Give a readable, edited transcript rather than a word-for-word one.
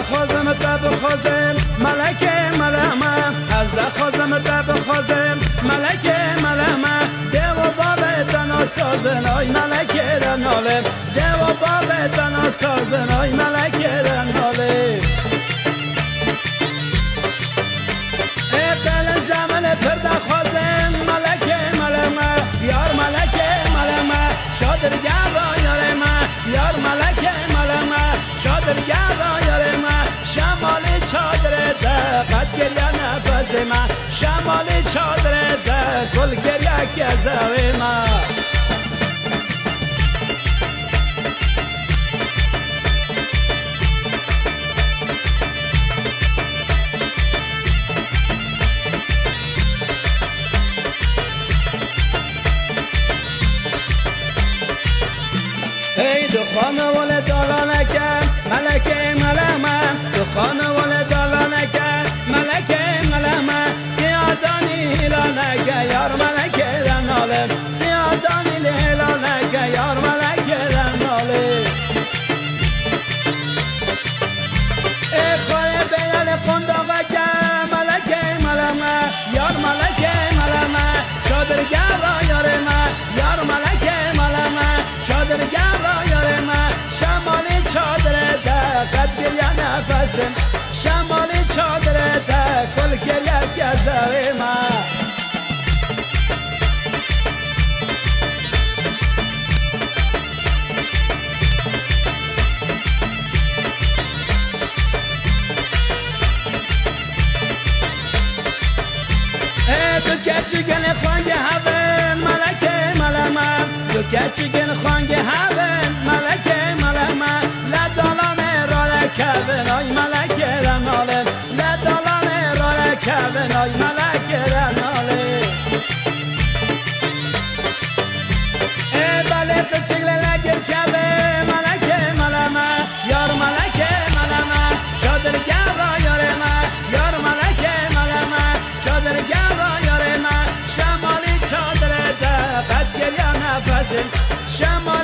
خازم تب خازم ملکه ملمه از ده خازم تب خازم ملکه ملمه دیو باب تنا سازن آی ملکه رناله دیو باب تنا سازن آی ملکه رناله اقل جمل پرده خازم ملکه ملمه یار ملکه ملمه شادر گرا یار ما یار ملکه ملمه شادر گرا یار ما شمال چادر ده قد گریه نفس ما شمال چادر ده کل گریه که زوی ما ای دو خانه ول دالانکه ملکه ملمه دو خانه ول دالانکه ملکه ملمه تیادانی هلانکه یار ملکه رناله تیادانی هلانکه یار ملکه رناله ای خواهی بیال قنداقکه ملکه ملمه یار ملکه ملمه چادرگر را یار ما یار ملکه ملمه چادرگر را یار ما شمالی چادر ده قد گریه نفسم شمالی چادر ده کل گریه گذاره ما تو کچگن خانگ هون ملکه ملمه تو کچگن خانگ هون ملکه ملمه لدالان را رکبن آی ملکه رناله لدالان را رکبن آی ملکه رناله ای بله قچگل لگر کبه ملکه ملمه یار ملکه ملمه شادرگر را یار ما یار ملکه ملمه شادرگر را یار ما شمالی چادر ده قد گریه نفسم شمالی